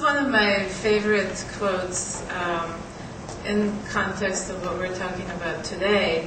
one of my favorite quotes in context of what we're talking about today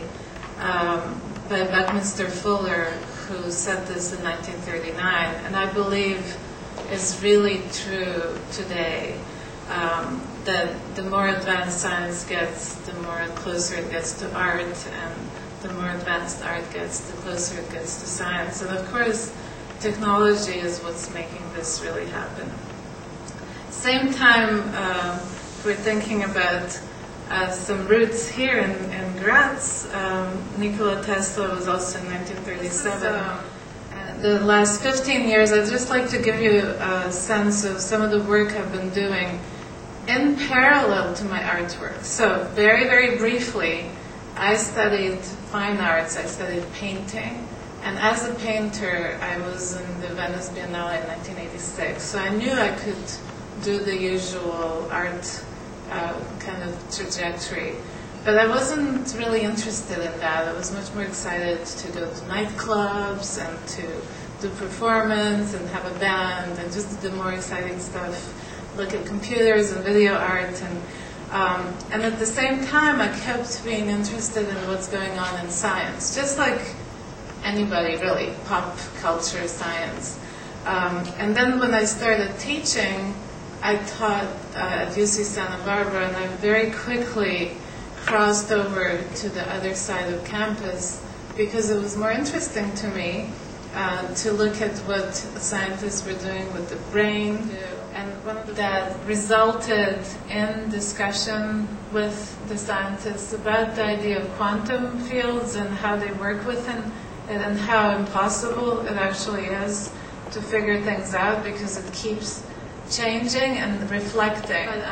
by Buckminster Fuller, who said this in 1939, and I believe is really true today, that the more advanced science gets, the more closer it gets to art, and the more advanced art gets, the closer it gets to science. And of course, technology is what's making this really happen. Same time, we're thinking about some roots here in Graz. Nikola Tesla was also in 1937. The last 15 years, I'd just like to give you a sense of some of the work I've been doing in parallel to my artwork. So very, very briefly, I studied fine arts, I studied painting, and as a painter, I was in the Venice Biennale in 1986, so I knew I could do the usual art kind of trajectory. But I wasn't really interested in that. I was much more excited to go to nightclubs and to do performance and have a band and just do more exciting stuff, look at computers and video art. And at the same time, I kept being interested in what's going on in science, just like anybody really, pop culture science. And then when I started teaching, I taught at UC Santa Barbara, and I very quickly crossed over to the other side of campus because it was more interesting to me to look at what scientists were doing with the brain. And one of that resulted in discussion with the scientists about the idea of quantum fields and how they work within it and how impossible it actually is to figure things out because it keeps changing and reflecting. But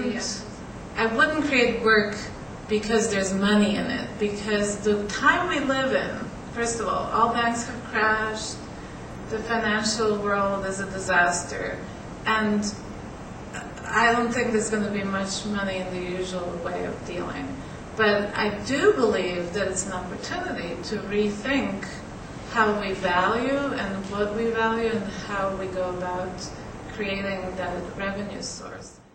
I wouldn't create work because there's money in it, because the time we live in, first of all banks have crashed, the financial world is a disaster, and I don't think there's going to be much money in the usual way of dealing. But I do believe that it's an opportunity to rethink how we value and what we value and how we go about creating that revenue source.